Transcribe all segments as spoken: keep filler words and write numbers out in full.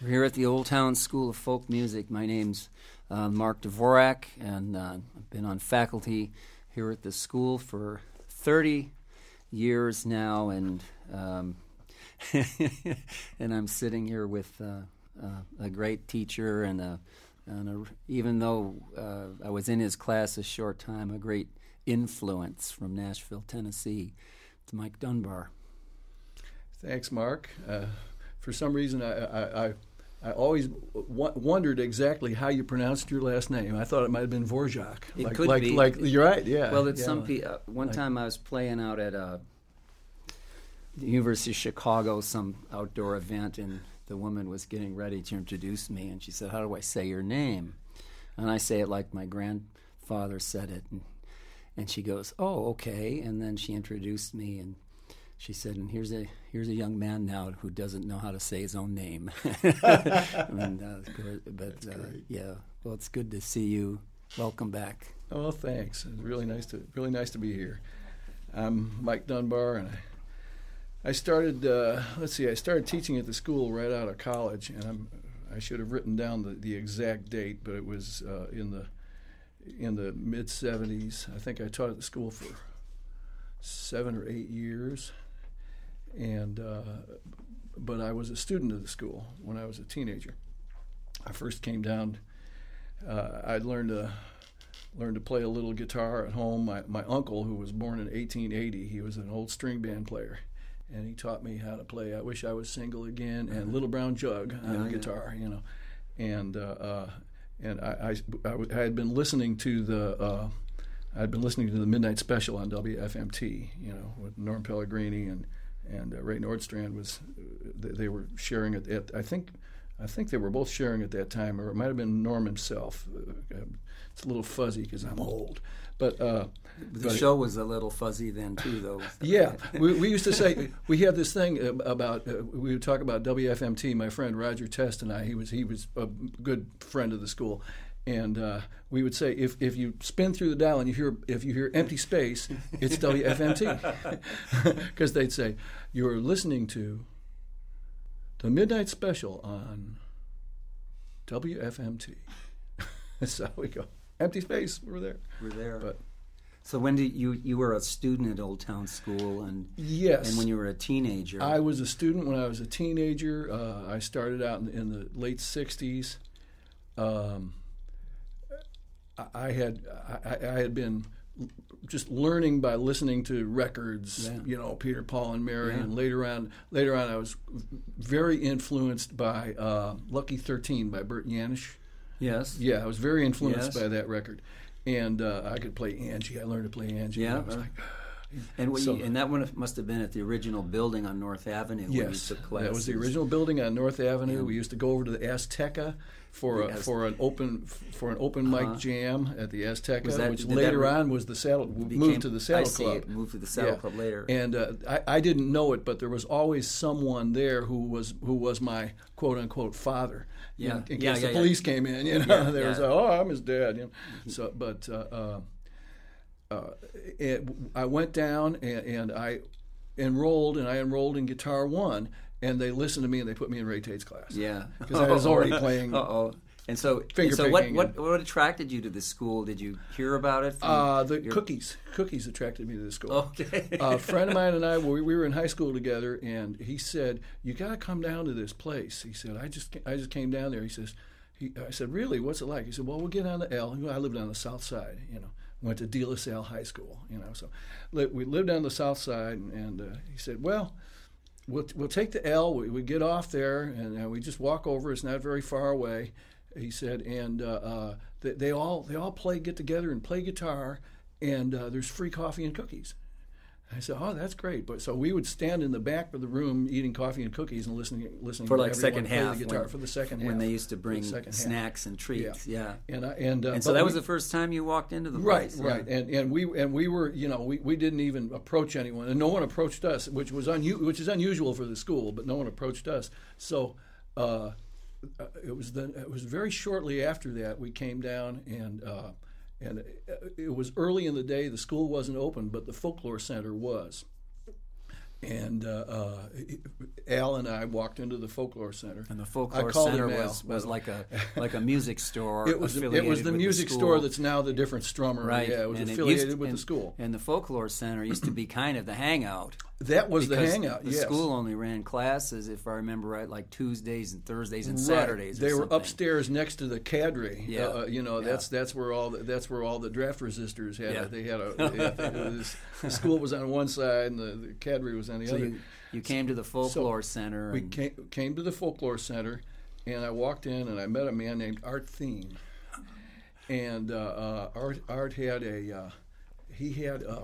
We're here at the Old Town School of Folk Music. My name's uh, Mark Dvorak, and uh, I've been on faculty here at the school for thirty years now, and um, and I'm sitting here with uh, uh, a great teacher, and, a, and a, even though uh, I was in his class a short time, a great influence from Nashville, Tennessee. It's Mike Dunbar. Thanks, Mark. Uh, for some reason, I, I, I I always w- wondered exactly how you pronounced your last name. I thought it might have been Dvorak. It like, could like, be. Like you're right. Yeah. Well, it's yeah. some pe- uh, one Like- time I was playing out at uh, the University of Chicago, some outdoor event, and the woman was getting ready to introduce me, and she said, "How do I say your name?" And I say it like my grandfather said it, and, and she goes, "Oh, okay." And then she introduced me, and she said, "And here's a here's a young man now who doesn't know how to say his own name." and, uh, but uh, yeah, well, it's good to see you. Welcome back. Oh, well, thanks. It's really nice to really nice to be here. I'm Mike Dunbar, and I, I started. Uh, let's see, I started teaching at the school right out of college, and I'm. I should have written down the, the exact date, but it was uh, in the in the mid seventies. I think I taught at the school for seven or eight years. And uh, but I was a student of the school when I was a teenager. I first came down. Uh, I'd learned to learned to play a little guitar at home. My my uncle, who was born in eighteen eighty, he was an old string band player, and he taught me how to play "I Wish I Was Single Again" and "Little Brown Jug" on Yeah, the yeah. guitar. You know, and uh, uh, and I, I, I, w- I had been listening to the. Uh, I'd been listening to the Midnight Special on W F M T. You know, with Norm Pellegrini and. And uh, Ray Nordstrand was, uh, they, they were sharing it. At, I think, I think they were both sharing at that time, or it might have been Norm himself. Uh, it's a little fuzzy because I'm old, but uh, The but show was a little fuzzy then too, though. yeah, we, we used to say we had this thing about uh, we would talk about W F M T. My friend Roger Test and I, he was he was a good friend of the school. And uh, we would say, if, if you spin through the dial and you hear if you hear empty space, it's W F M T, because they'd say you're listening to the Midnight Special on W F M T. So we go empty space. We're there. We're there. But So when did you you were a student at Old Town School, and yes, and when you were a teenager? I was a student when I was a teenager. Uh, I started out in, in the late sixties. Um, I had I, I had been just learning by listening to records, Yeah. you know, Peter, Paul, and Mary, Yeah. and later on, later on, I was very influenced by uh, Lucky thirteen by Bert Janisch. Yes. Yeah, I was very influenced Yes. by that record, and uh, I could play Angie. I learned to play Angie. Yeah. and I was like, And we, So- and that one must have been at the original building on North Avenue. where you yes, took classes. that was the original building on North Avenue. Yeah. We used to go over to the Azteca for The a, Az- for an open for an open Uh-huh. mic jam at the Azteca, Was that- which did later that re- on was the Saddle Became- moved to the I Saddle see Club. it moved to the Saddle Yeah. Club later. And uh, I, I didn't know it, but there was always someone there who was who was my quote unquote father. You Yeah. know, in Yeah, case yeah, the yeah. police came in, you know, Yeah, there was yeah. a, oh, I'm his dad. You know, so but uh, uh, uh, it, I went down and, and I enrolled, and I enrolled in Guitar One, and they listened to me and they put me in Ray Tate's class. Yeah. because I was already playing. Uh oh. And so, Finger and so what, picking what and- what attracted you to the school? Did you hear about it? From Uh, the your- cookies, cookies attracted me to the school. Okay. A friend of mine and I, we, we were in high school together, and he said, "You got to come down to this place." He said, "I just, I just came down there." He says, he, "I said, really? What's it like?" He said, "Well, we'll get on the L." I lived on the south side, you know. Went to De La Salle High School, you know. So li- we lived on the south side, and, and uh, he said, "Well, we'll we'll take the L. We, we get off there, and uh, we just walk over. It's not very far away." He said, and uh, uh, they, they all they all play get together and play guitar, and uh, there's free coffee and cookies. I said, "Oh, that's great!" But so we would stand in the back of the room eating coffee and cookies and listening listening for to like everyone second play half the guitar when, for the second half when they used to for the bring second half. snacks and treats. Yeah. And I, and, uh, And so but that we- was the first time you walked into the Right, place. right, Yeah. and and we and we were, you know, we, we didn't even approach anyone, and no one approached us, which was unu- which is unusual for the school, but no one approached us. So uh, uh, it was then it was very shortly after that we came down, and uh, and it was early in the day. The school wasn't open, but the folklore center was. And uh, uh, Al and I walked into the Folklore Center. And the Folklore Center was, was like a like a music store. It was affiliated it was the with music the store that's now the Different Strummer. Right. Yeah, it was and affiliated it used, with and, the school. And the Folklore Center used to be kind of the hangout. That was the because hangout. The yes. school only ran classes, if I remember right, like Tuesdays and Thursdays and Right. Saturdays. They or were something. upstairs next to the cadre. Yeah. Uh, you know, Yeah. that's that's where all the, that's where all the draft resistors had. Yeah. A, they had a. They had, they, was, the school was on one side and the, the cadre was on the So other. you, you came to the Folklore So Center. We and, came, came to the Folklore Center, and I walked in and I met a man named Art Thiem, and uh, uh, Art Art had a uh, he had a,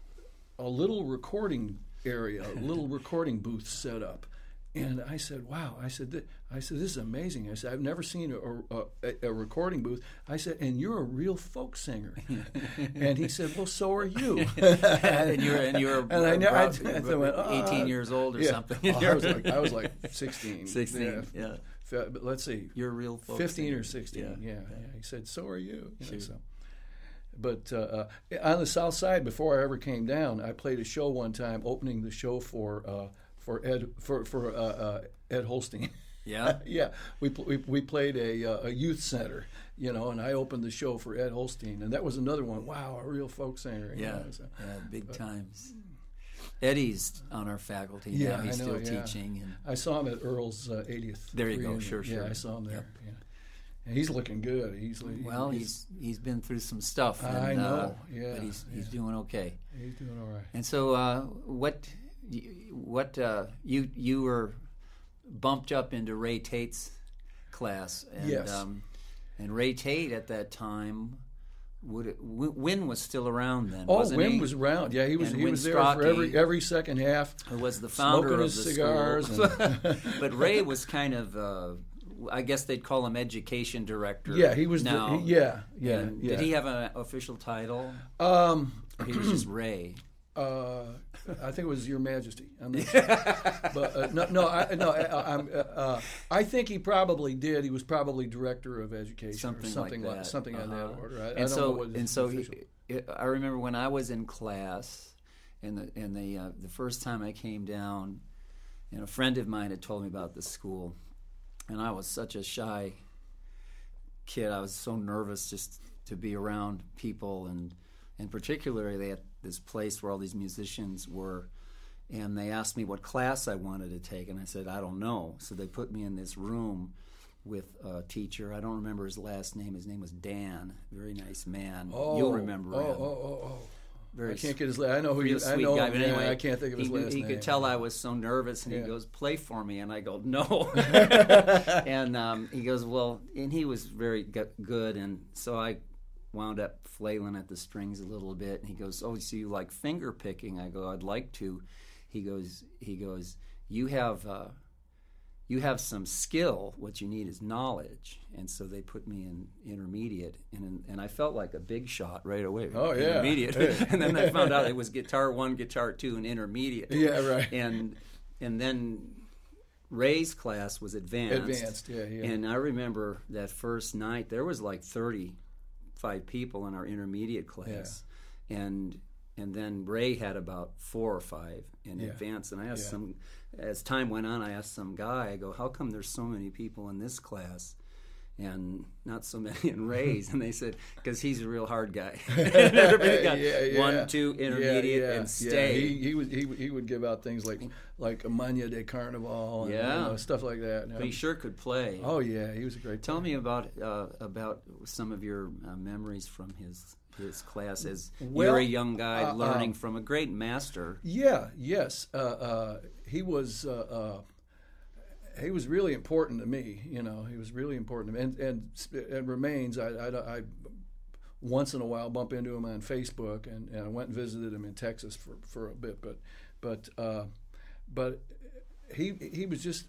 a little recording area, a little recording booth set up. And I said, "Wow!" I said, th- "I said this is amazing." I said, "I've never seen a, a, a recording booth." I said, "And you're a real folk singer." And he said, "Well, so are you." and you're and you're And I never- I- about I went, "Uh, eighteen years old or yeah. something. Oh, I was like I was like sixteen. sixteen. Yeah. Yeah. Fe- But let's see, You're a real folk fifteen singer. or sixteen. Yeah. Yeah. yeah. He said, "So are you." you know, Sure. so. But uh, uh, on the South Side, before I ever came down, I played a show one time, opening the show for uh, for Ed for for uh, uh, Ed Holstein. Yeah. yeah, we, pl- we we played a uh, a youth center, you know, and I opened the show for Ed Holstein, and that was another one. Wow, a real folk singer. you Yeah. know, so. Yeah. Big times. Eddie's on our faculty Yeah, now. He's I know, still yeah. teaching. And I saw him at Earl's uh, eightieth. There you go. reunion. Sure, sure. Yeah, I saw him there. Yep. Yeah. And he's looking good. He's well, he's he's been through some stuff. And, I know. Uh, Yeah, But he's he's yeah. doing okay. he's doing all right. And so, uh, what, what uh, you you were bumped up into Ray Tate's class, and Yes. um, and Ray Tate at that time, would it, Win was still around then, Oh, wasn't Win he? was around. Yeah, he was And he Win was there for Strachey, every every second half. who was the founder smoking of his the cigars school. and- But Ray was kind of, uh, I guess they'd call him education director. Yeah, he was. now. The, he, yeah, yeah, And yeah. Did he have an official title? Um, Or he was just Ray. uh, I think it was Your Majesty. I'm not sure. But uh, no, no, I, no. I, I'm, uh, uh, I think he probably did. He was probably director of education Something, or something like like, that. something on Uh-huh. that order. I, I and don't so, know what and is so, he, official. it, I remember when I was in class, and the and the uh, the first time I came down, and a friend of mine had told me about the school, and I was such a shy kid. I was so nervous just to be around people, and and particularly at this place where all these musicians were. And they asked me what class I wanted to take, and I said, I don't know. So they put me in this room with a teacher. I don't remember his last name. His name was Dan. Very nice man. Oh, You'll remember oh, him. Oh, oh, oh. Very I can't get his last. I know who real you. I sweet know guy. him. But Yeah, anyway, I can't think of his he, last he name. could tell I was so nervous, and Yeah. he goes, "Play for me," and I go, "No." And um, he goes, "Well," and he was very g- good, and so I wound up flailing at the strings a little bit. And he goes, "Oh, so you like finger picking?" I go, "I'd like to." He goes, "He goes, you have." Uh, You have some skill. What you need is knowledge, and so they put me in intermediate, and and I felt like a big shot right away. Oh, yeah. intermediate, Hey. and then I found out it was guitar one, guitar two, and intermediate. Yeah, right. And and then Ray's class was advanced. Advanced, yeah, yeah. And I remember that first night there was like thirty-five people in our intermediate class, and and then Ray had about four or five in Yeah. advance. And I asked Yeah. some, as time went on, I asked some guy, I go, how come there's so many people in this class and not so many in Ray's? And they said, because he's a real hard guy. And everybody got Yeah, yeah. one, two, intermediate, yeah, yeah, and yeah. stay. He he would he, would- he would give out things like like a Mania de Carnival and Yeah. you know, stuff like that. But he sure could play. Oh yeah, he was a great. Tell player. me about uh, about some of your uh, memories from his his class as Well, you're a young guy uh, learning uh, from a great master. Yeah, yes. Uh, uh, he was uh, uh, he was really important to me. You know, he was really important to me, and and, and remains. I, I, I once in a while bump into him on Facebook, and, and I went and visited him in Texas for, for a bit. But but uh, but he he was just.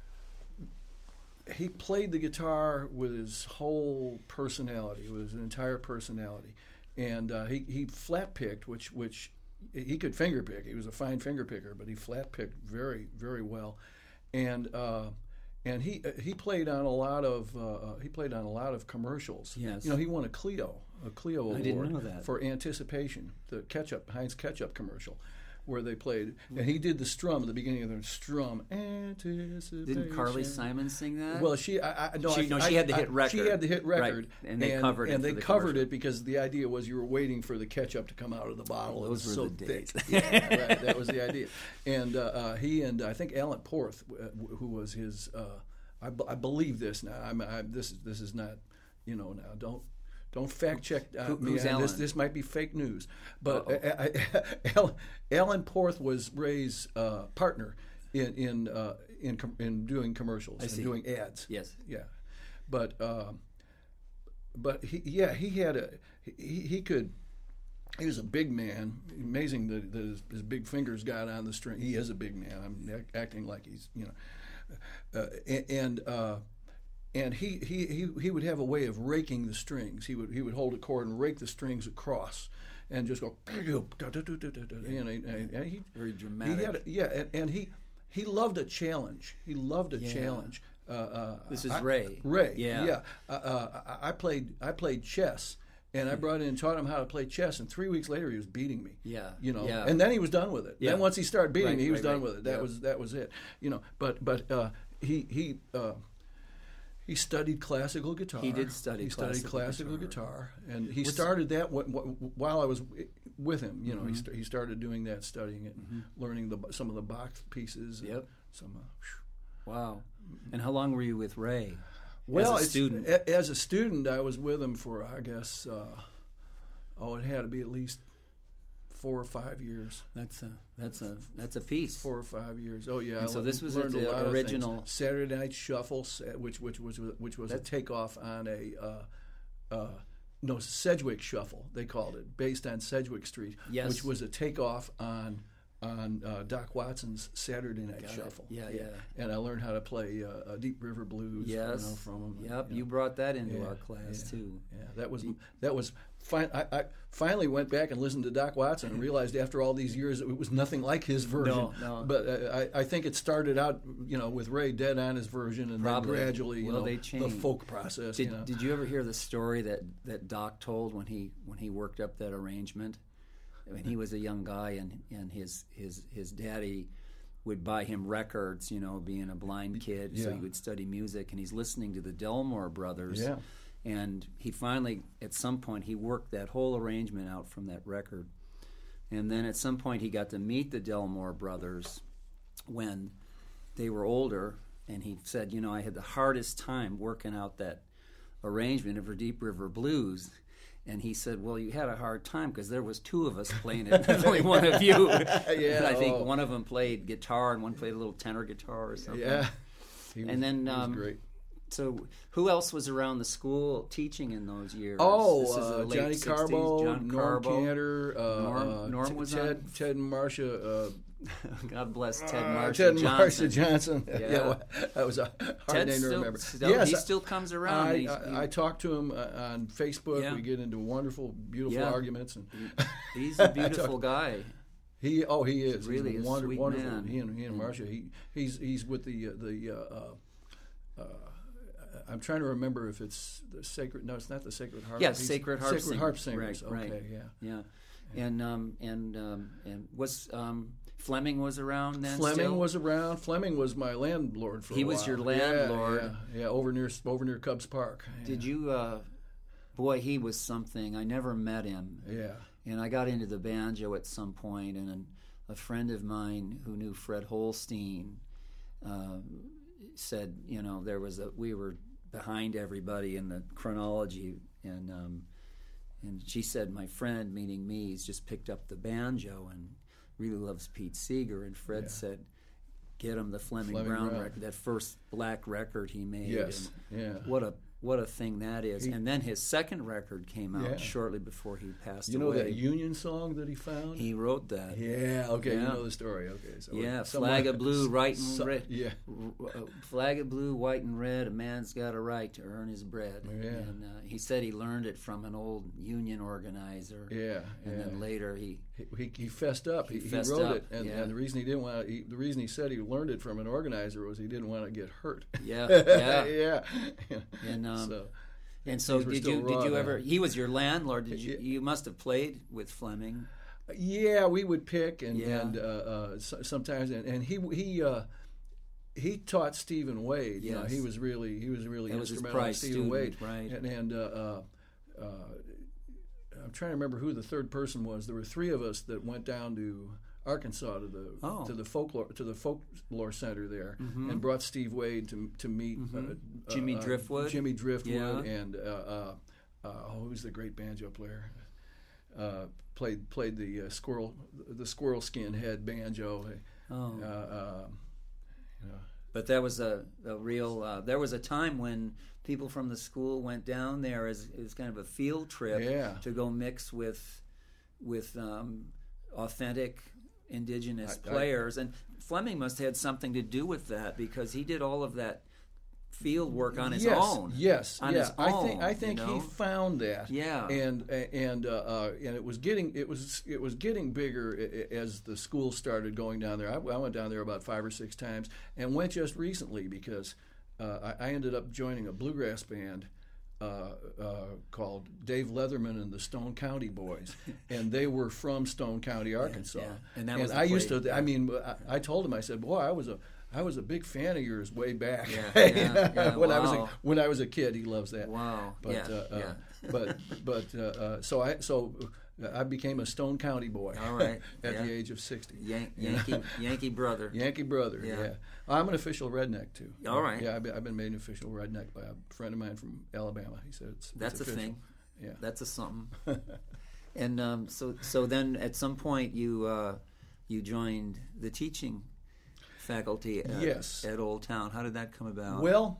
He played the guitar with his whole personality, with his entire personality, and uh, he he flat picked, which which he could finger pick. He was a fine finger picker, but he flat picked very very well, and uh, and he he played on a lot of uh, he played on a lot of commercials. Yes. You know, he won a Clio a Clio I award didn't know that. for Anticipation, the ketchup Heinz ketchup commercial. where they played, and he did the strum at the beginning of the strum. Anticipation. Didn't Carly Simon sing that? Well, she, I, I no, she, I, no, she I, had the hit record. She had the hit record, right. and they and, covered it. And they the covered commercial. it because the idea was you were waiting for the ketchup to come out of the bottle. Well, those it was were so the days. thick. Yeah, right, that was the idea. And uh, uh, he and I think Alan Porth, uh, who was his, uh, I, b- I believe this now. I'm, I, this this is not, you know, now don't. Don't fact check uh, Who, me. who's on Alan? This this might be fake news, but I, I, Alan, Alan Porth was Ray's uh, partner in in uh, in com- in doing commercials and doing ads. Yes, yeah, but um, but he yeah he had a he, he could. He was a big man. Amazing that, that his, his big fingers got on the string. He is a big man. I'm act- acting like he's you know, uh, and. and uh, And he, he, he, he would have a way of raking the strings. He would he would hold a chord and rake the strings across, and just go. You know, and he, very dramatic. He had a, yeah, and, and he he loved a challenge. He loved a yeah. challenge. Uh, uh, this is I, Ray. Ray. Yeah. Yeah. Uh, uh, I played I played chess. And I brought in and taught him how to play chess, and three weeks later he was beating me. Yeah, you know. Yeah. And then he was done with it. Yeah. Then once he started beating right, me, he was right, done right. with it. That yeah. was that was it. You know. But but uh, he he. Uh, He studied classical guitar. He did study He classical studied classical guitar, guitar. and he What's started that wh- wh- while I was with him. You know, mm-hmm. he, st- he started doing that, studying it, mm-hmm. learning the some of the Bach pieces. Yep. Some. Uh, wow. And how long were you with Ray? Well, as a it's- student. a- as a student, I was with him for I guess. Uh, oh, it had to be at least four or five years. That's a that's a that's a piece. Four or five years. Oh yeah. And I so le- this was learned the a lot of original things. Saturday Night Shuffle, sa- which which was which was a takeoff on a uh, uh, no Sedgwick Shuffle. They called it, based on Sedgwick Street, yes. which was a takeoff on on uh, Doc Watson's Saturday Night Got Shuffle. it. Yeah, yeah. And I learned how to play uh, uh, Deep River Blues. Yes. You know, from him. Yep. You, know. You brought that into Yeah, our class yeah, too. Yeah, that was that was. Fine, I, I finally went back and listened to Doc Watson and realized after all these years it was nothing like his version. No, no. But uh, I, I think it started out, you know, with Ray dead on his version, and Probably. then gradually, you well, know, they the changed. folk process. Did, you know. did you ever hear the story that, that Doc told when he when he worked up that arrangement? I mean, he was a young guy, and, and his, his his daddy would buy him records, you know, being a blind kid, yeah. so he would study music, and he's listening to the Delmore Brothers. Yeah. And he finally, at some point, he worked that whole arrangement out from that record. And then at some point, he got to meet the Delmore Brothers when they were older. And he said, you know, I had the hardest time working out that arrangement for Deep River Blues. And he said, well, you had a hard time because there was two of us playing it, only one of you. Yeah, and I think oh. one of them played guitar and one played a little tenor guitar or something. Yeah. He was, And then, he was um, great. So, who else was around the school teaching in those years? Oh, This is the uh, late Johnny sixties, Carbo, John Norm Carbo. Cantor, uh, Norm- uh, Norm T- was Ted, on? Ted and Marcia. Uh, God bless Ted uh, Marcia Ted and Johnson. Marcia Johnson. Yeah. yeah, well, that was a hard Ted name to still, remember. still- yes, he I- still comes around. I, He's- I, he- I talked to him uh, on Facebook. Yeah. We get into wonderful, beautiful Yeah. arguments, and he's a beautiful guy. he oh he is He's really he's a wonder, sweet wonderful. man. He and he and Marcia. He he's he's with the uh, the. Uh, uh, I'm trying to remember if it's the Sacred. No, it's not the Sacred Harp. Yeah, He's- Sacred Harp Sacred Singers. Harp Singers. Right, okay, right. yeah. Yeah, and um, and um, and was um, Fleming was around then. Fleming still? was around. Fleming was my landlord for He a was while. your Yeah, landlord. Yeah, yeah, over near over near Cubs Park. Yeah. Did you? Uh, boy, he was something. I never met him. Yeah. And I got into the banjo at some point, and an, a friend of mine who knew Fred Holstein uh, said, you know, there was a we were behind everybody in the chronology, and um, and she said, my friend, meaning me, he's just picked up the banjo and really loves Pete Seeger, and Fred Yeah. said, get him the Fleming, Fleming Brown, Brown. record, that first black record he made. Yes. And Yeah. What a what a thing that is. He- and then his second record came out Yeah. shortly before he passed You know away. that Union song that he found? He wrote that. Yeah. Okay. You Yeah. know the story. Okay. So Yeah, someone- flag of blue, right and so- red. Yeah. R- uh, flag of blue, white and red. A man's got a right to earn his bread. Yeah. And uh, he said he learned it from an old union organizer. Yeah. And yeah. then later he. He, he, he fessed up. He He, he fessed wrote up, it, and, yeah. and the reason he didn't want he, the reason he said he learned it from an organizer was he didn't want to get hurt. Yeah, yeah. yeah. And um, so, and so things were did still you did raw you then. ever? He was your landlord. Did you? Yeah. You must have played with Fleming. Yeah, we would pick, and Yeah. and uh, uh, so- sometimes, and, and he he uh, he taught Stephen Wade. You know, Yes. he was really he was really That was his instrumental in prize Stephen student, Wade, right. And, and uh, uh, uh, I'm trying to remember who the third person was. There were three of us that went down to Arkansas to the Oh. to the folklore to the folklore center there, and brought Steve Wade to to meet uh, Jimmy uh, Driftwood? Jimmy Driftwood, Yeah. and uh, uh, uh, oh, who's the great banjo player? Uh, played played the uh, squirrel the squirrel skin head banjo. Oh. Uh, uh, you know. But that was a, a real. Uh, there was a time when people from the school went down there as, as kind of a field trip Yeah. to go mix with with um, authentic indigenous I- I- players, and Fleming must have had something to do with that because he did all of that field work on his yes, own. Yes, on yeah. his I own, think I think you know? he found that. Yeah. and and uh, uh, and it was getting it was it was getting bigger i- i- as the school started going down there. I, I went down there about five or six times, and went just recently because uh, I, I ended up joining a bluegrass band. Uh, uh, called Dave Leatherman and the Stone County Boys, and they were from Stone County, Arkansas. yeah. And that was the I used place, to. I mean, I, I told him. I said, "Boy, I was a I was a big fan of yours way back Yeah, yeah, yeah, when I was a, wow. when I was a kid." He loves that. Wow. But Yeah, uh, uh, yeah. but but uh, uh, so I so I became a Stone County boy. All right, at yeah. the age of sixty. Yan- Yankee Yankee brother. Yankee brother. Yeah. Yeah. I'm an official redneck too. All right. Yeah, I've been, I've been made an official redneck by a friend of mine from Alabama. He said it's That's it's a official. thing. Yeah. That's a something. And um, so so then at some point you uh, you joined the teaching faculty at, Yes. at Old Town. How did that come about? Well,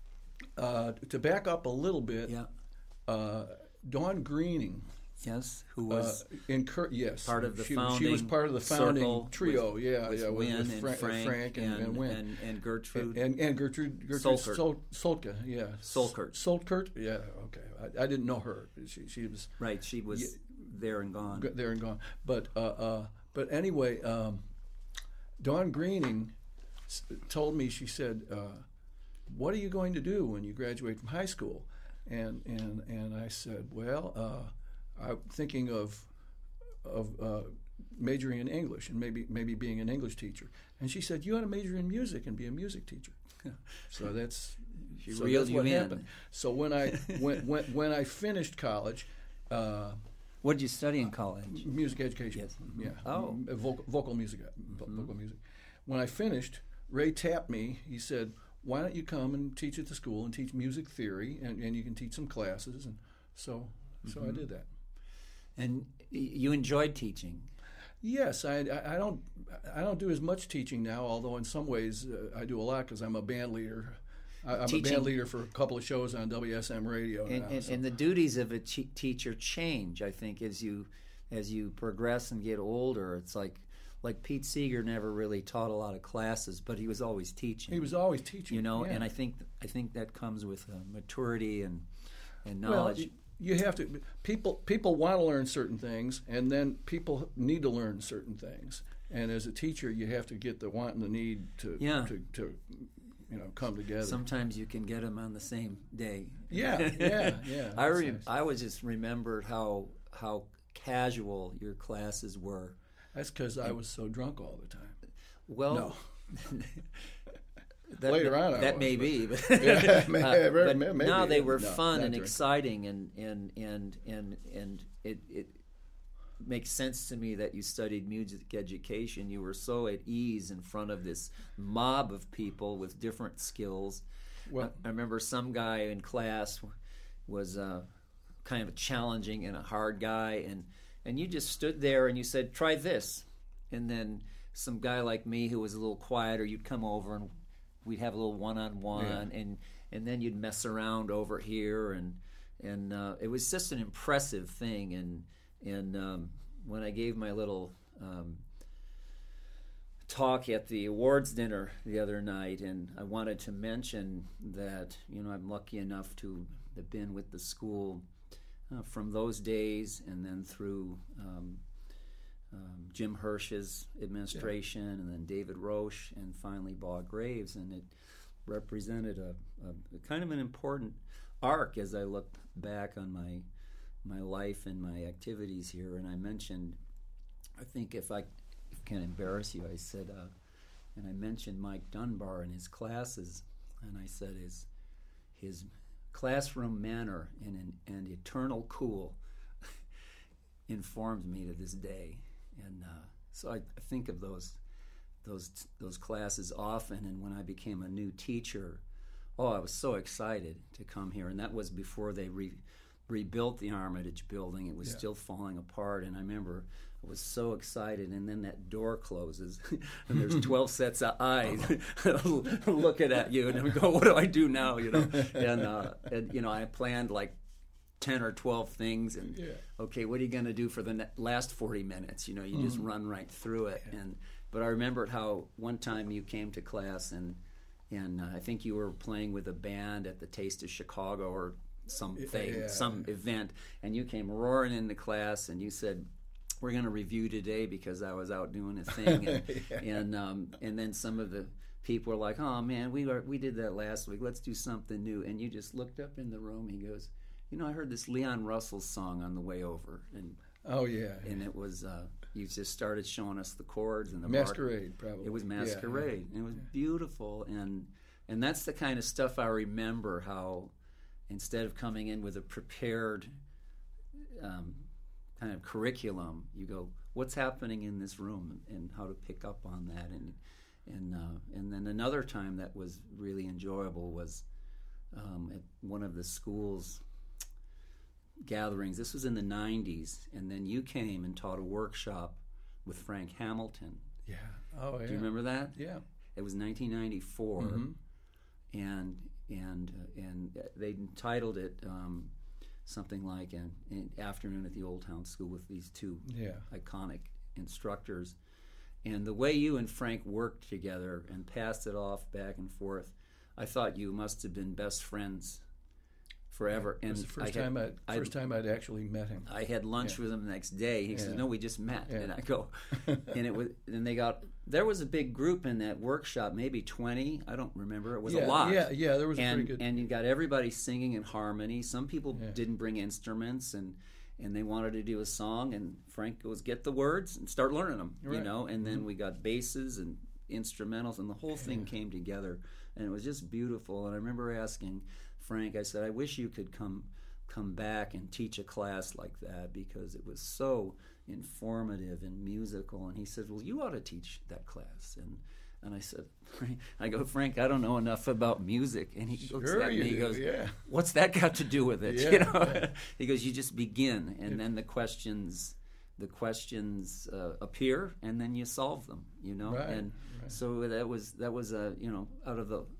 uh, to back up a little bit, yeah. uh, Dawn Greening. Yes, who was uh, incur- yes, part of the she, founding she was part of the founding circle trio. with- yeah, with yeah, Wynn with, and Fra- Frank, Frank and, and, and, Wynn. and, and Gertrude. And, and Gertrude, Gertrude Solkert. Sol, Solka, yeah. Solkert. Solkert, yeah, okay. I, I didn't know her. She, she was Right, she was Yeah. there and gone. g- there and gone. But uh, uh, but anyway, um, Dawn Greening s- told me, she said, uh, "What are you going to do when you graduate from high school?" And and and I said, "Well, uh, I'm thinking of of uh, majoring in English and maybe maybe being an English teacher." And she said, "You ought to major in music and be a music teacher." So that's She so reeled that's you what in. happened. So when I when when when I finished college. Uh, What did you study in college? Music education. Yes. Yeah. Oh. M- Vocal, vocal music. vo- Vocal music. When I finished, Ray tapped me. He said, "Why don't you come and teach at the school and teach music theory, and, and you can teach some classes." And so, so I did that. And y- you enjoyed teaching. Yes, I, I, I don't I don't do as much teaching now. Although in some ways uh, I do a lot because I'm a band leader. I, I'm Teaching- a band leader for a couple of shows on W S M radio And, now. and, so- and the duties of a te- teacher change, I think, as you as you progress and get older. It's like like Pete Seeger never really taught a lot of classes, but he was always teaching. he was always teaching. you know, yeah. and I think I think that comes with uh, maturity and and Well, knowledge. y- you have to. People people want to learn certain things, and then people need to learn certain things. And as a teacher, you have to get the want and the need to Yeah. to, to you know come together. Sometimes you can get them on the same day. Yeah, yeah, yeah. I that's re- nice. I was just remembered how how casual your classes were. That's because I was so drunk all the time. Well, No. that, Later on I that was, may but- be, but, Yeah, may- uh, very- but may- maybe. no, they were No, fun not and during- exciting, and and and and and it it makes sense to me that you studied music education. You were so at ease in front of this mob of people with different skills. Well- I, I remember some guy in class was uh, kind of a challenging and a hard guy, and and you just stood there and you said, "Try this," and then some guy like me who was a little quieter, you'd come over and we'd have a little one-on-one, Yeah. and and then you'd mess around over here, and and uh, it was just an impressive thing. And and um, when I gave my little um, talk at the awards dinner the other night, and I wanted to mention that, you know, I'm lucky enough to have been with the school uh, from those days, and then through um, um, Jim Hirsch's administration, and then David Roche, and finally Bob Graves, and it represented a, a, a kind of an important arc as I look back on my my life and my activities here. And I mentioned I think if I can embarrass you, I said, uh, and I mentioned Mike Dunbar and his classes, and I said his his classroom manner and and eternal cool informs me to this day, and uh, so I, I think of those those those classes often. And when I became a new teacher, oh, I was so excited to come here, and that was before they re, rebuilt the Armitage building. It was yeah. still falling apart, and I remember I was so excited, and then that door closes, and there's twelve sets of eyes looking at you, and I go, "What do I do now?" You know, and, uh, and you know, I planned like ten or twelve things, and yeah. okay, what are you going to do for the ne- last forty minutes? You know, you mm. just run right through it. Yeah. And but I remembered how one time you came to class, and and uh, I think you were playing with a band at the Taste of Chicago or something, yeah. some event, and you came roaring into class, and you said, "We're going to review today," because I was out doing a thing, and yeah. and, um, and then some of the people were like, "Oh man, we were, we did that last week. Let's do something new." And you just looked up in the room. He goes, "You know, I heard this Leon Russell song on the way over," and oh yeah, and yeah. it was uh, you just started showing us the chords and the Masquerade, bar- probably. It was Masquerade, yeah. and it was beautiful, and and that's the kind of stuff I remember. How instead of coming in with a prepared um, kind of curriculum, you go, what's happening in this room, and how to pick up on that. And and uh, and then another time that was really enjoyable was um, at one of the school's gatherings. This was in the nineties, and then you came and taught a workshop with Frank Hamilton. Yeah. Oh, yeah. Do you remember that? Yeah. It was nineteen ninety-four, mm-hmm. and and uh, and they entitled it um, something like an, an afternoon at the Old Town School with these two yeah. iconic instructors. And the way you and Frank worked together and passed it off back and forth, I thought you must have been best friends forever. Yeah, it was and the first I had, time I'd, first I'd, time I'd actually met him. I had lunch yeah. with him the next day. He yeah. said, "No, we just met." Yeah. And I go, and it was, and they got. There was a big group in that workshop, maybe twenty. I don't remember. It was yeah, a lot. Yeah, yeah, there was and, a pretty good. And you got everybody singing in harmony. Some people yeah. didn't bring instruments, and and they wanted to do a song. And Frank goes, "Get the words and start learning them." Right. You know. And then mm-hmm. we got basses and instrumentals, and the whole thing yeah. came together, and it was just beautiful. And I remember asking Frank, I said, "I wish you could come." come back and teach a class like that, because it was so informative and musical." And he said, "Well, you ought to teach that class." And and I said, I go, "Frank, I don't know enough about music." And he sure looks at me, you he do, goes, yeah. "What's that got to do with it?" Yeah, you know, yeah. He goes, "You just begin, and yeah. then the questions, the questions uh, appear, and then you solve them." You know, right, and right. so that was that was a you know out of the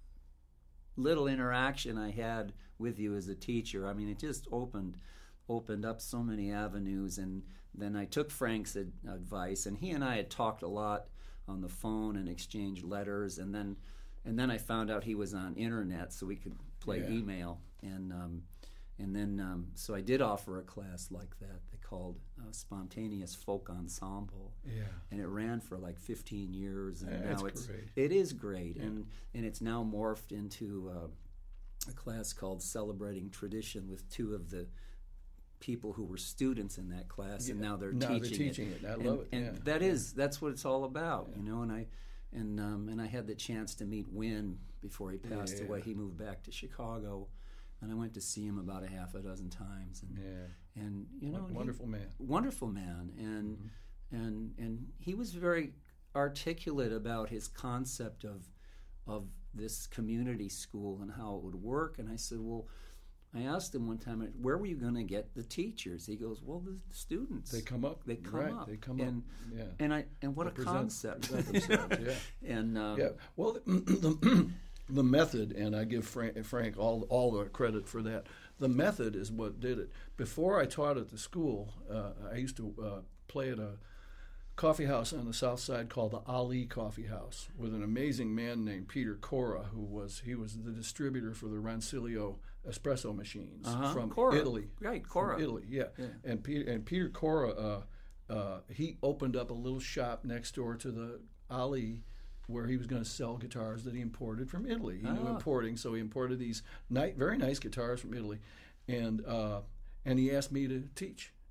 little interaction I had with you as a teacher, I mean, it just opened opened up so many avenues. And then I took Frank's ad- advice, and he and I had talked a lot on the phone and exchanged letters, and then and then I found out he was on internet, so we could play yeah. email, and um, and then um, so I did offer a class like that. They called uh, Spontaneous Folk Ensemble, yeah, and it ran for like fifteen years, and yeah, now it's it's great. it is great, yeah. and and it's now morphed into uh, a class called Celebrating Tradition with two of the people who were students in that class, yeah. and now they're now teaching, they're teaching it. it. I and, love it. And yeah. that yeah. is that's what it's all about, yeah. you know. And I and um, and I had the chance to meet Wynn before he passed yeah. away. He moved back to Chicago, and I went to see him about a half a dozen times. And yeah. and you know, wonderful he, man, wonderful man, and mm-hmm. and and he was very articulate about his concept of of this community school and how it would work. And I said, well, I asked him one time, where were you going to get the teachers? He goes, well, the students. They come up. They come right, up. They come and, up. Yeah. And I and what they a present, concept. Present themselves, yeah. And um, yeah. Well, the, the method, and I give Frank, Frank all all the credit for that. The method is what did it. Before I taught at the school, uh, I used to uh, play at a coffee house on the south side called the Ali Coffee House with an amazing man named Peter Cora, who was he was the distributor for the Rancilio espresso machines uh-huh. from Cora. Italy. Right, Cora. From Italy, yeah. yeah. And Peter and Peter Cora, uh, uh, he opened up a little shop next door to the Ali, where he was going to sell guitars that he imported from Italy. He knew Ah. importing, so he imported these ni- very nice guitars from Italy, and uh, and he asked me to teach.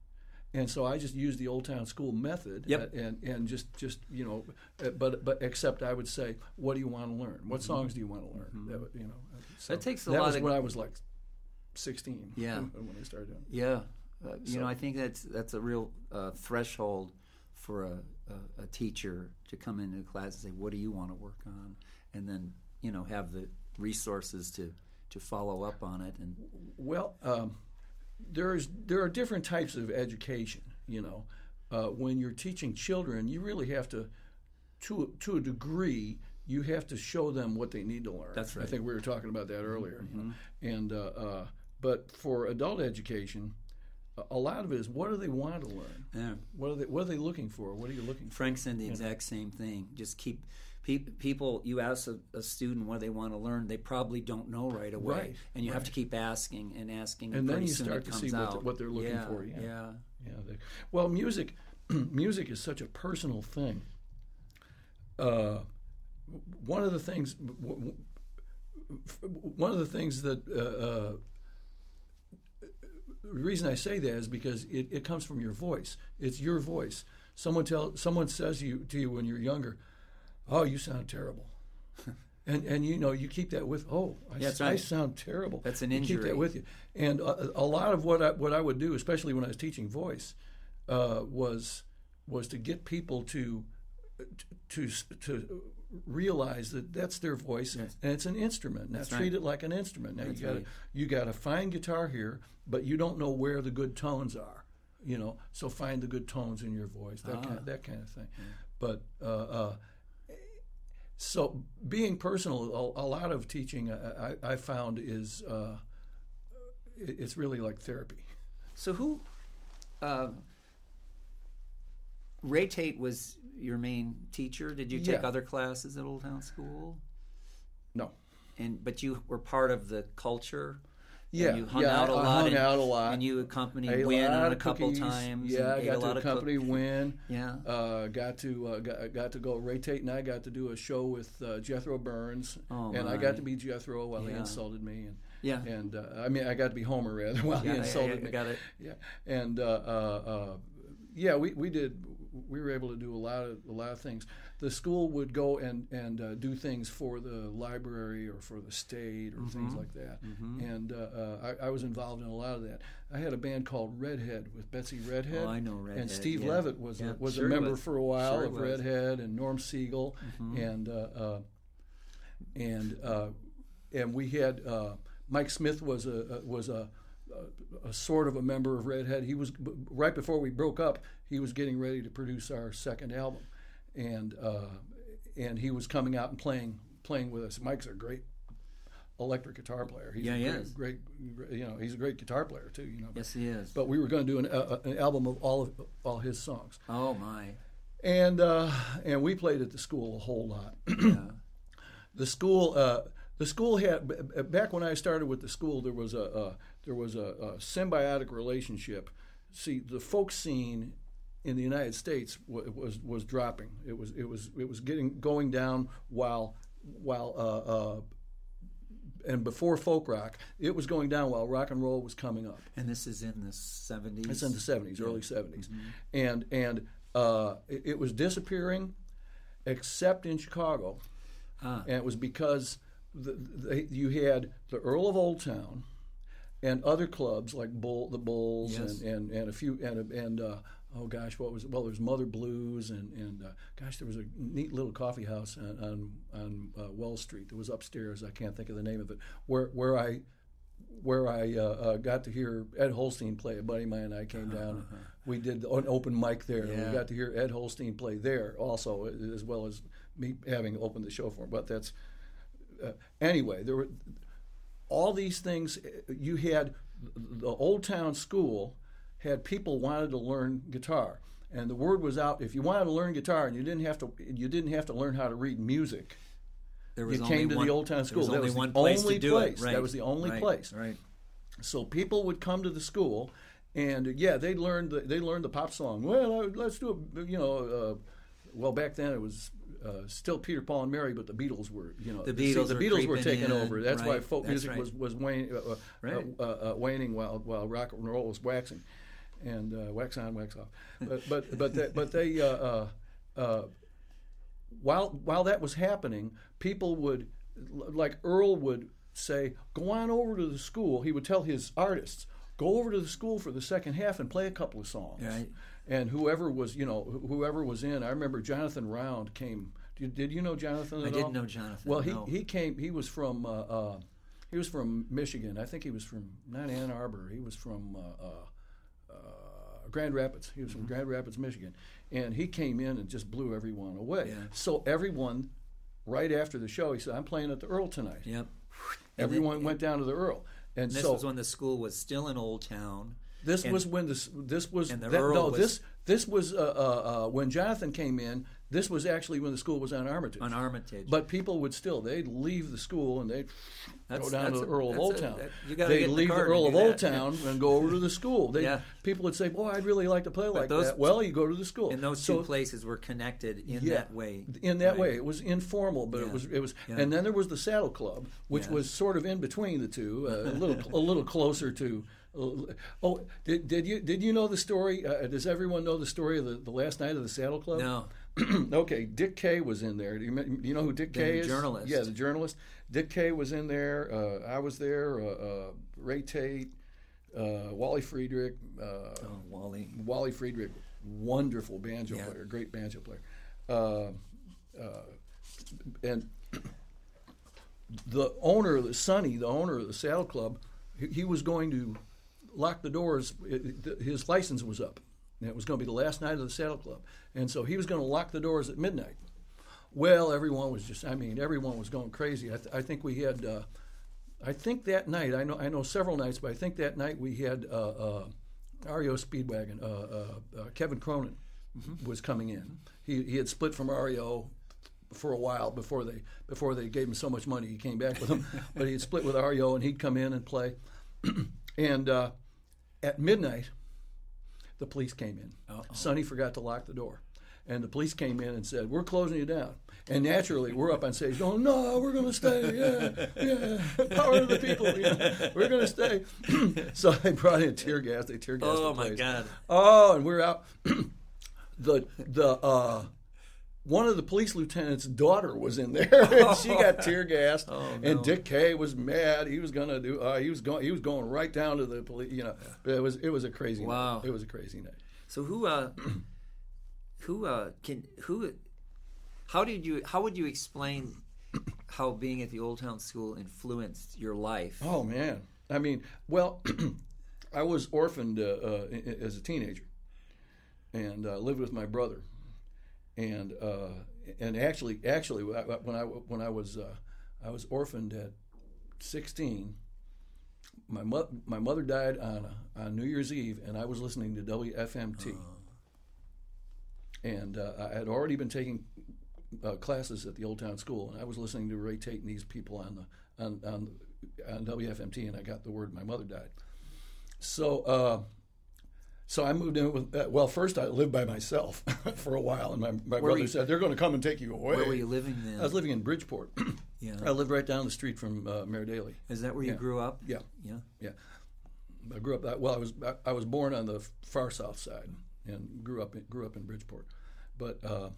And so I just used the Old Town School method, Yep. and and just, just you know, uh, but but except I would say, what do you want to learn? What songs do you want to learn? Mm-hmm. That, would- you know, so That takes a that lot was of- when I was like sixteen. Yeah. when I started doing it. Yeah, uh, you So- know, I think that's that's a real uh, threshold for a, a, a teacher to come into a class and say, "What do you want to work on?" And then you know have the resources to to follow up on it. And Well, um, there's there are different types of education. You know, uh, when you're teaching children, you really have to, to to a degree, you have to show them what they need to learn. That's right. I think we were talking about that earlier. Mm-hmm. You know? And uh, uh, but for adult education, a- a lot of it is what do they want to learn? yeah. What are they What are they looking for? What are you looking for? Frank said the exact same thing. Just keep pe- people. You ask a, a student what they want to learn, they probably don't know right away, Right, and you have right. to keep asking and asking. And then pretty you soon start it to comes see what, the, out. what they're looking yeah, for. Yeah. yeah. Yeah, they, well, music, music is such a personal thing. Uh, one of the things, w- w- one of the things that uh, uh, the reason I say that is because it, it comes from your voice. It's your voice. Someone tell someone says you to you when you're younger, "Oh, you sound terrible." And and you know you keep that with oh I, Yeah, that's I right. sound terrible. That's an You keep injury. that with you. And a, a lot of what I what I would do, especially when I was teaching voice, uh, was was to get people to to to realize that that's their voice Yes. and it's an instrument. Now That's treat right. it like an instrument. Now That's you got right. you got a fine guitar here, but you don't know where the good tones are. You know, so find the good tones in your voice. That Ah. kind that kind of thing. But uh, uh, so being personal, a, a lot of teaching I, I, I found is uh, it, it's really like therapy. So who? Uh, Ray Tate was your main teacher. Did you take Yeah. other classes at Old Town School? No. And but you were part of the culture. Yeah, and you hung yeah, out a I, lot. I hung and, out a lot. And you accompanied Ate Win lot on a of couple cookies. times. Yeah, and I ate got a lot to of accompany cook- Win. Yeah. Uh, got to uh, got, got to go. Ray Tate and I got to do a show with uh, Jethro Burns, Oh, and I my. got to be Jethro while he Yeah. insulted me, and Yeah. and uh, I mean I got to be Homer rather while Yeah, he I- insulted I me. got it. Yeah, and uh, uh, uh, yeah, we, we did. We were able to do a lot of a lot of things. The school would go and and uh, do things for the library or for the state or Mm-hmm. things like that. And uh, uh, I, I was involved in a lot of that. I had a band called Redhead with Betsy Redhead. Oh, I know Redhead, And Steve yeah. Levitt was Yeah, a, was sure a he member was. for a while Sure he of was. Redhead, and Norm Siegel, and uh, uh, and uh, and we had uh, Mike Smith was a, a was a a, a sort of a member of Redhead. He was right before we broke up. He was getting ready to produce our second album, and uh, and he was coming out and playing playing with us. Mike's a great electric guitar player. He's Yeah, a he great, is. great, you know, he's a great guitar player too. You know, Yes, he is. but we were going to do an, uh, an album of all of all his songs, Oh my. and uh, and we played at the school a whole lot. Yeah. The school, uh, the school had b- b- back when I started with the school, there was a uh, there was a, a symbiotic relationship. See, the folk scene in the United States w- was was dropping. It was it was it was getting going down while while uh, uh, and before folk rock, it was going down while rock and roll was coming up. And this is in the seventies. It's in the seventies, early seventies, Mm-hmm. and and uh, it, it was disappearing, except in Chicago. Ah. And it was because the, the, you had the Earl of Old Town and other clubs like Bull, the Bulls, Yes. and, and, and a few and and uh, oh gosh, what was it? Well, there was Mother Blues, and and uh, gosh, there was a neat little coffee house on on, on uh, Wall Street that was upstairs. I can't think of the name of it. Where where I where I uh, uh, got to hear Ed Holstein play. A buddy of mine and I came down. And we did an open mic there. And Yeah. we got to hear Ed Holstein play there also, as well as me having opened the show for him. But that's uh, anyway. There were all these things. You had the Old Town School had people wanted to learn guitar, and the word was out. If you wanted to learn guitar and you didn't have to, you didn't have to learn how to read music. There You only came to one- the Old Town School. There That was was only the one place only to do place. it. Right. That was the only Right. place. Right. So people would come to the school, and uh, yeah, they learned the, they learned the pop song. Well, uh, let's do a you know, uh, well back then it was uh, still Peter, Paul, and Mary, but the Beatles were you know The see, Beatles the were Beatles were creeping taking in. over. That's why Right. folk That's music right. was was wane, uh, uh, Right. uh, uh, waning while while rock and roll was waxing. and uh, wax on, wax off. But but but they, but they uh, uh, uh, while while that was happening, people would, like Earl would say, "Go on over to the school." He would tell his artists, "Go over to the school for the second half and play a couple of songs." Right. And whoever was, you know, whoever was in, I remember Jonathan Round came. Did, did you know Jonathan at I all? didn't know Jonathan. Well, he, no. he came. He was from uh, uh, he was from Michigan. I think he was from not Ann Arbor. He was from uh, uh, uh, Grand Rapids. He was from mm-hmm. Grand Rapids, Michigan, and he came in and just blew everyone away. Yeah. So everyone, right after the show, he said, "I'm playing at the Earl tonight." Yep. Everyone then, went down to the Earl, and, and this so was when the school was still in Old Town. This and, was when this this was and the that, Earl no was, this this was uh, uh, uh, when Jonathan came in. This was actually when the school was on Armitage. On Armitage, but people would still they'd leave the school and they'd that's, go down to the a, Earl of Old a, Town. That, you they'd get leave the, the Earl of that. Old Town and go over to the school. They, yeah. People would say, "Boy, I'd really like to play like those, that." Well, you go to the school. And those so, two places were connected in yeah, that way. In that right? way, it was informal, but yeah. it was it was. Yeah. And then there was the Saddle Club, which yes. was sort of in between the two, uh, a little a little closer to. Oh, did, did you did you know the story? Uh, does everyone know the story of the, the last night of the Saddle Club? No. Okay, Dick Kay was in there. Do you, do you know who Dick the Kay is? Journalist. Yeah, the journalist. Dick Kay was in there. Uh, I was there. Uh, uh, Ray Tate, uh, Wally Friedrich. Uh, oh, Wally. Wally Friedrich, wonderful banjo yeah. player, great banjo player. Uh, uh, and the owner of the Sonny, the owner of the Saddle Club, he, he was going to lock the doors. It, it, his license was up. And it was going to be the last night of the Saddle Club. And so he was going to lock the doors at midnight. Well, everyone was just, I mean, everyone was going crazy. I, th- I think we had, uh, I think that night, I know I know several nights, but I think that night we had uh, uh, R E O Speedwagon, uh, uh, uh, Kevin Cronin mm-hmm. was coming in. He he had split from R E O for a while before they before they gave him so much money he came back with them. But he had split with R E O and he'd come in and play. And uh, at midnight, the police came in. Uh-oh. Sonny forgot to lock the door. And the police came in and said, "We're closing you down." And naturally, we're up on stage going, "No, we're going to stay. Yeah, yeah. Power to the people. Yeah. We're going to stay." So they brought in tear gas. They tear gassed oh, the place. my God. Oh, and we're out. the the uh, one of the police lieutenant's daughter was in there, and she got tear gassed. Oh, no. And Dick Kay was mad. He was going to do. Uh, he was going. He was going right down to the police. You know, but it was it was a crazy. Wow. Night. It was a crazy night. So who uh, who uh, can who? How did you? How would you explain how being at the Old Town School influenced your life? Oh man, I mean, well, I was orphaned uh, uh, as a teenager, and uh, lived with my brother, and uh, and actually, actually, when I when I was uh, I was orphaned at sixteen. My mo- my mother died on uh, on New Year's Eve, and I was listening to W F M T, oh. and uh, I had already been taking uh, classes at the Old Town School, and I was listening to Ray Tate and these people on the on on, on W F M T, and I got the word my mother died. So uh, so I moved in with. Uh, well, first I lived by myself for a while, and my my brother you, said they're going to come and take you away. Where were you living then? I was living in Bridgeport. Yeah. I lived right down the street from uh, Mayor Daley. Is that where you yeah. grew up? Yeah, yeah, yeah. I grew up. Well, I was I, I was born on the far south side and grew up in, grew up in Bridgeport. But uh,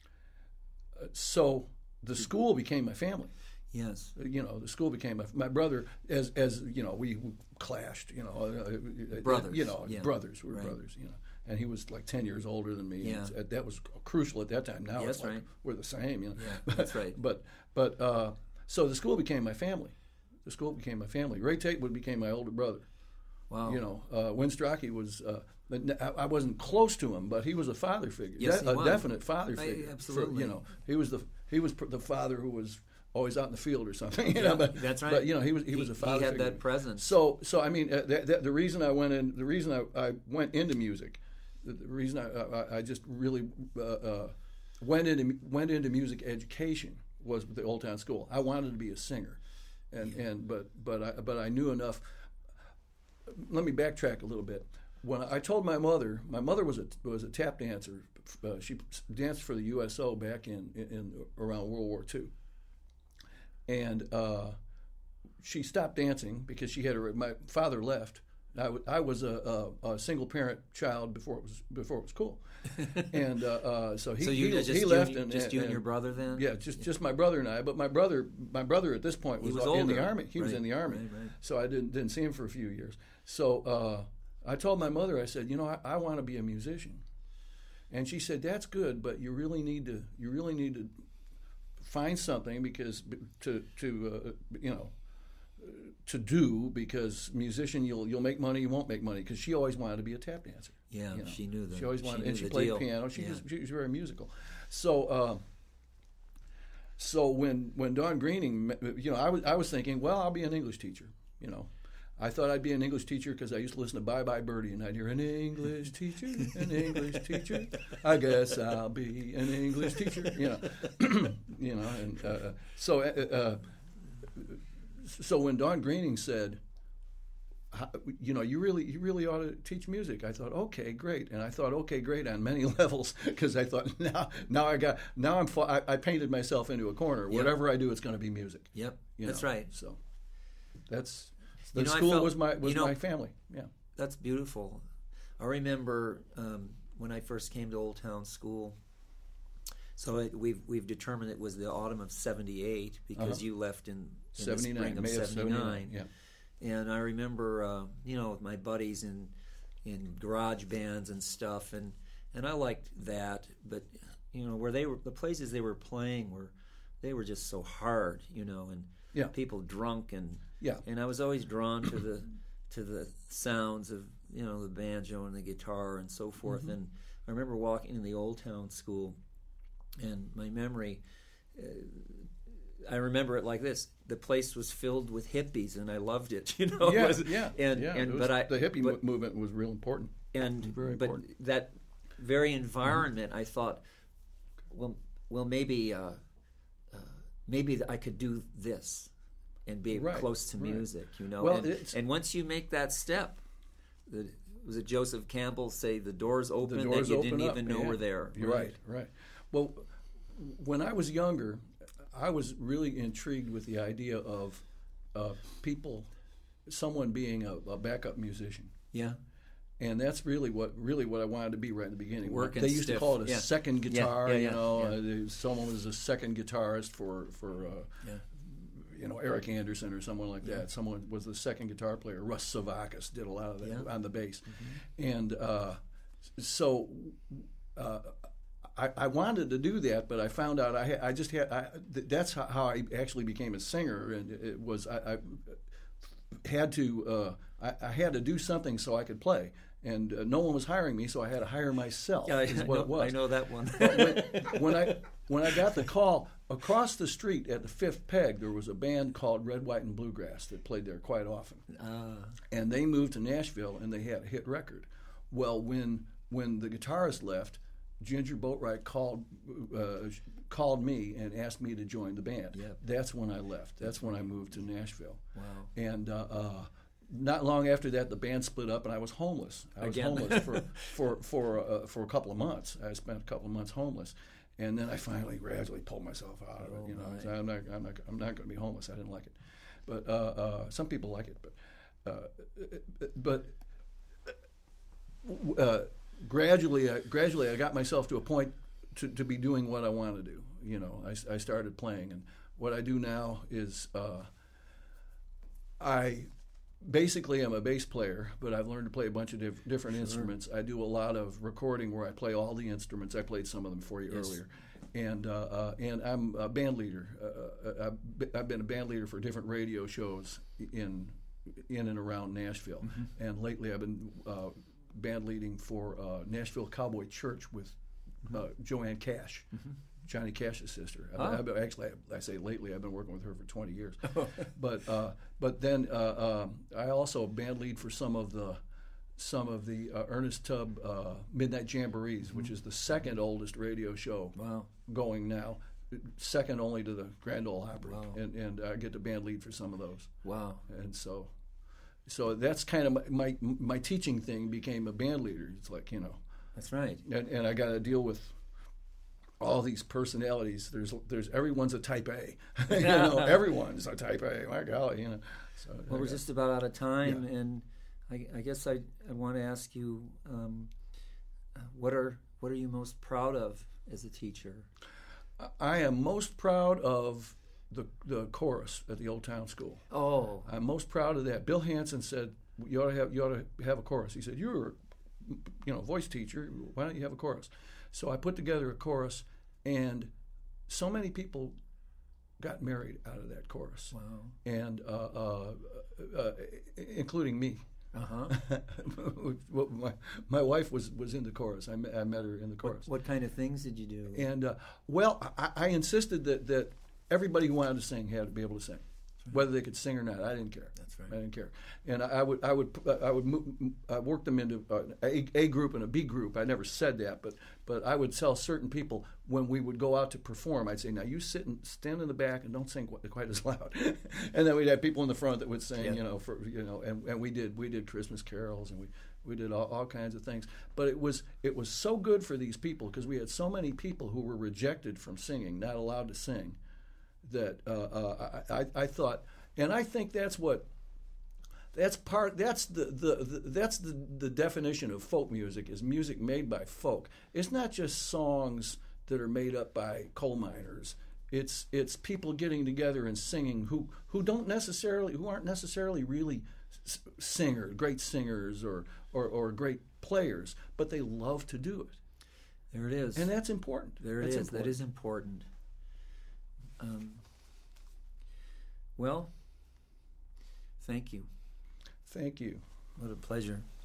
so the school became my family. Yes. You know, the school became my, my brother. As as you know, we clashed. You know, uh, brothers. You know, yeah. brothers. We were right. brothers. You know. And he was like ten years older than me. Yeah. And that was crucial at that time. Now yeah, it's that's like right. we're the same. You know. Yeah, that's right. But but uh, so the school became my family. The school became my family. Ray Tate would became my older brother. Wow. You know, uh, Win Strachey was. Uh, I, I wasn't close to him, but he was a father figure. Yes, De- he a was. definite father I, figure. absolutely. For, you know, he was the he was the father who was always out in the field or something. You yeah, know, but that's right. But you know, he was he, he was a father. He had figure. that presence. So so I mean, uh, that, that, the reason I went in, the reason I, I went into music. The reason I, I, I just really uh, uh, went into went into music education was with the Old Town School. I wanted to be a singer, and yeah. and but but I but I knew enough. Let me backtrack a little bit. When I told my mother, my mother was a was a tap dancer. Uh, she danced for the U S O back in, in, in around World War Two, and uh, she stopped dancing because she had her. My father left. I, w- I was a, a, a single parent child before it was before it was cool, and uh, uh, so he so you he, just he you, left and, and just and, you and and your brother then. Yeah, just just my brother and I. But my brother my brother at this point was, was in older. the army. He right. was in the army, right, right. so I didn't didn't see him for a few years. So uh, I told my mother, I said, you know, I, I want to be a musician, and she said, that's good, but you really need to you really need to find something because to to uh, you know. to do because musician you'll you'll make money, you won't make money, because she always wanted to be a tap dancer. Yeah, you know? she knew that. She always wanted, she and she the played deal. piano. She, yeah. was, she was very musical. So uh, so when when Don Greening, you know, I was I was thinking, well, I'll be an English teacher. You know, I thought I'd be an English teacher because I used to listen to Bye Bye Birdie, and I'd hear an English teacher, an English teacher. I guess I'll be an English teacher. You know, you know, and uh, so. Uh, uh, So when Don Greening said, you know, you really, you really ought to teach music, I thought, okay, great, and I thought, okay, great on many levels, because I thought, now, now I got, now I'm, I, I painted myself into a corner. Yep. Whatever I do, it's going to be music. Yep, you that's know? right. So that's the You know, I school felt- was my was you know- my family. Yeah. That's beautiful. I remember um, when I first came to Old Town School. So it, we've we've determined it was the autumn of seventy-eight because Uh-huh. you left in, in the seventy-nine, spring of May of seventy-nine. seventy-nine. Yeah. And I remember, uh, you know, with my buddies in in garage bands and stuff, and, and I liked that. But you know, where they were, the places they were playing were, they were just so hard, you know, and Yeah. people drunk, and Yeah. and I was always drawn to the to the sounds of, you know, the banjo and the guitar and so forth. Mm-hmm. And I remember walking in the Old Town School, and my memory. Uh, I remember it like this: the place was filled with hippies, and I loved it. You know, Yeah, It was- yeah, and yeah. and It was- but I the hippie but, mo- movement was real important. and very but important. that very environment, I thought, well, well, maybe uh, uh, maybe I could do this and be Right, close to right. music. You know, Well, and, it's- and once you make that step, the, was it Joseph Campbell say the doors open The doors that you open didn't up, even know yeah. were there? You're right, right. Well, when I was younger, I was really intrigued with the idea of uh, people, someone being a, a backup musician, Yeah. and that's really what really what I wanted to be right in the beginning. Working They used stiff. to call it a Yeah. second Yeah, guitar. yeah, you yeah, know, yeah. Uh, there- someone was a second guitarist for for. Uh, Yeah. You know, Eric Anderson or someone like that. Someone was the second guitar player. Russ Savakis did a lot of that Yeah. on the bass, and uh, so uh, I, I wanted to do that, but I found out I, ha- I just had. I, th- that's how, how I actually became a singer, and it was I, I had to. Uh, I, I had to do something so I could play, and uh, no one was hiring me, so I had to hire myself. Yeah, I, is I what know, it was. I know that one. when, when I when I got the call, across the street at the Fifth Peg, there was a band called Red, White, and Bluegrass that played there quite often. uh, And they moved to Nashville, and they had a hit record. Well, when when the guitarist left, Ginger Boatwright called uh, called me and asked me to join the band. Yep. That's when I left. That's when I moved to Nashville. Wow. And uh, uh, not long after that, the band split up, and I was homeless. I was Again. homeless for for for uh, for a couple of months. I spent a couple of months homeless, and then I finally gradually pulled myself out of it. Oh, You know, my. so I'm not I'm not I'm not going to be homeless. I didn't like it, but uh, uh, some people like it. But uh, but uh, gradually, uh, gradually, I got myself to a point to, to be doing what I want to do. You know, I, I started playing, and what I do now is uh, I basically am a bass player, but I've learned to play a bunch of diff- different instruments. I do a lot of recording where I play all the instruments. I played some of them for you Yes. earlier. And uh, uh, and I'm a band leader. Uh, uh, I've be- I've been a band leader for different radio shows in in and around Nashville. Mm-hmm. And lately, I've been uh, band leading for uh, Nashville Cowboy Church with uh, Joanne Cash, Johnny Cash's sister. I- Ah. I've been- actually, I, I say lately, I've been working with her for twenty years. but uh, but then uh, um, I also band lead for some of the some of the uh, Ernest Tubb uh, Midnight Jamborees, which is the second oldest radio show Wow. going now, second only to the Grand Ole Opry, Wow. and and I get to band lead for some of those, Wow. and so so that's kind of my my, my teaching thing became a band leader. It's like, you know, That's right. and, and I got to deal with all these personalities. There's there's everyone's a type A, you know, everyone's a type A. My golly, you know. So Well, I we're got- just about out of time, and I, I guess I, I want to ask you, um, what are what are you most proud of as a teacher? I am most proud of the the chorus at the Old Town School. Oh, I'm most proud of that. Bill Hansen said you ought to have you ought to have a chorus. He said you're, you know, a voice teacher. Why don't you have a chorus? So I put together a chorus, and so many people got married out of that chorus. wow. And uh, uh, uh, including me. Uh-huh. my, my wife was, was in the chorus. I met, I met her in the chorus. What, what kind of things did you do? And, uh, well, I, I insisted that, that everybody who wanted to sing had to be able to sing, whether they could sing or not. I didn't care. That's right. I didn't care. And I, I would I would I would move, I work them into a, a group and a B group. I never said that, but but I would tell certain people when we would go out to perform, I'd say, now you sit and stand in the back and don't sing quite, quite as loud. And then we'd have people in the front that would sing, Yeah. you know, for you know, and, and we did we did Christmas carols and we, we did all, all kinds of things. But it was it was so good for these people because we had so many people who were rejected from singing, not allowed to sing, that uh, uh, I, I I thought, and I think that's what. That's part. That's the, the, the that's the, the definition of folk music is music made by folk. It's not just songs that are made up by coal miners. It's it's people getting together and singing who who don't necessarily who aren't necessarily really singers, great singers or, or or great players, but they love to do it. There it is. And that's important. There it that's is. Important. That is important. Um, well, thank you. Thank you. What a pleasure.